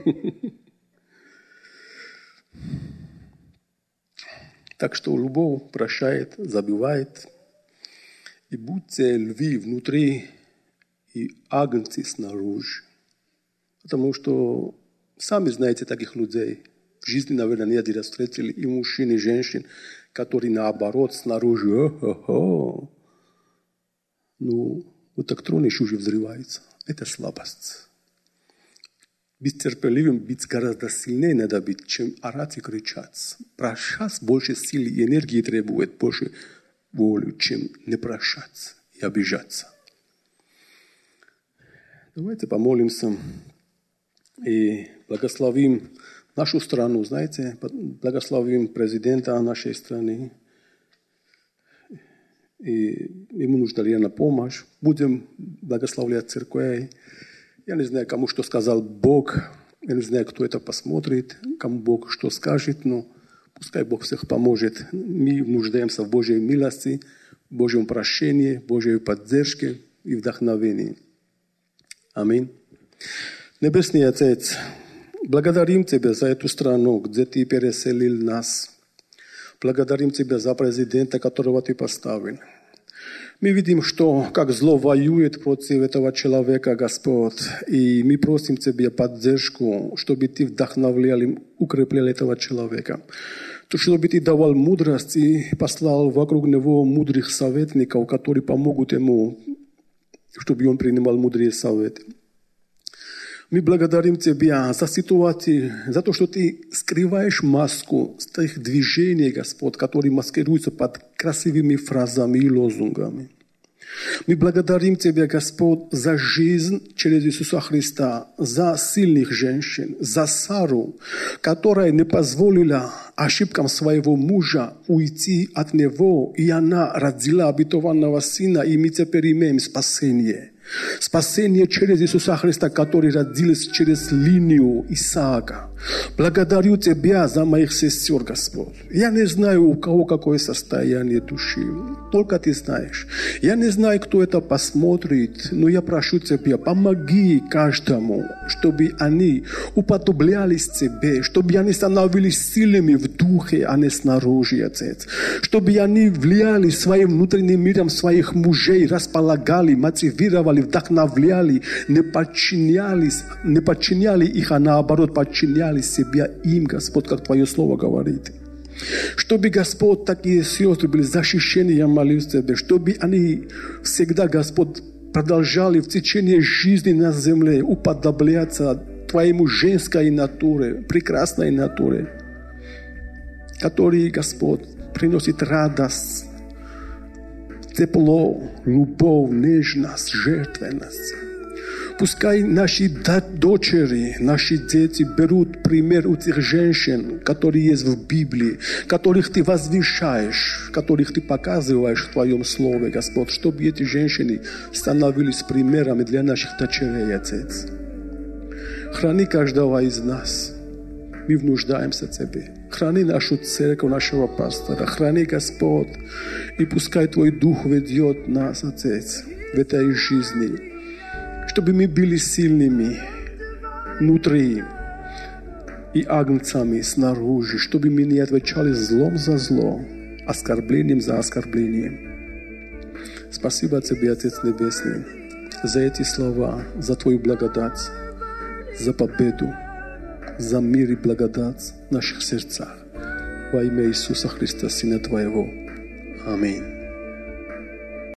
Так что любовь прощает, забивает. И будьте львы внутри и агнцы снаружи. Потому что сами знаете таких людей. В жизни, наверное, не один раз встретили и мужчин, и женщин, которые наоборот снаружи. О-хо-хо. Ну, вот так трон еще уже взрывается. Это слабость. Быть терпеливым, быть гораздо сильнее надо быть, чем орать и кричать. Прощать больше силы и энергии требует, больше воли, чем не прощать и обижаться. Давайте помолимся и благословим нашу страну, знаете, благословим президента нашей страны и ему нужна реально помощь. Будем благословлять церквей. Я не знаю, кому что сказал Бог. Я не знаю, кто это посмотрит, кому Бог что скажет, но пускай Бог всех поможет. Мы нуждаемся в Божьей милости, в Божьем прощении, в Божьей поддержке и вдохновении. Аминь. Небесный Отец, благодарим Тебя за эту страну, где Ты переселил нас. Благодарим Тебя за президента, которого Ты поставил. Мы видим, что как зло воюет против этого человека, Господь. И мы просим Тебя поддержку, чтобы Ты вдохновлял и укреплял этого человека. То, чтобы Ты давал мудрость и послал вокруг него мудрых советников, которые помогут ему, чтобы он принимал мудрые советы. Мы благодарим Тебя за ситуацию, за то, что Ты скрываешь маску с тех движений, Господь, которые маскируются под красивыми фразами и лозунгами. Мы благодарим Тебя, Господь, за жизнь через Иисуса Христа, за сильных женщин, за Сару, которая не позволила ошибкам своего мужа уйти от него, и она родила обетованного сына, и мы теперь имеем спасение. Спасение через Иисуса Христа, который родился через линию Исаака. Благодарю Тебя за моих сестер, Господь. Я не знаю, у кого какое состояние души. Только Ты знаешь. Я не знаю, кто это посмотрит, но я прошу Тебя, помоги каждому, чтобы они уподоблялись Тебе, чтобы они становились сильными в духе, а не снаружи, Отец. Чтобы они влияли своим внутренним миром своих мужей, располагали, мотивировали, вдохновляли, не подчинялись, не подчиняли их, а наоборот подчиняли себя им, Господь, как Твое Слово говорит. Чтобы, Господь, такие сестры были защищены, я молюсь Тебе, чтобы они всегда, Господь, продолжали в течение жизни на земле уподобляться Твоему женской натуре, прекрасной натуре, который, Господь, приносит радость, тепло, любовь, нежность, жертвенность. Пускай наши дочери, наши дети берут пример у тех женщин, которые есть в Библии, которых Ты возвышаешь, которых Ты показываешь в Твоем Слове, Господь, чтобы эти женщины становились примерами для наших дочерей, Отец. Храни каждого из нас. Мы нуждаемся в Тебе. Храни нашу церковь, нашего пастора. Храни, Господь. И пускай Твой Дух ведет нас, Отец, в этой жизни. Чтобы мы были сильными внутри и агнцами снаружи. Чтобы мы не отвечали злом за зло, оскорблением за оскорблением. Спасибо Тебе, Отец Небесный, за эти слова, за Твою благодать, за победу, за мир и благодать в наших сердцах. Во имя Иисуса Христа, Сына Твоего. Аминь.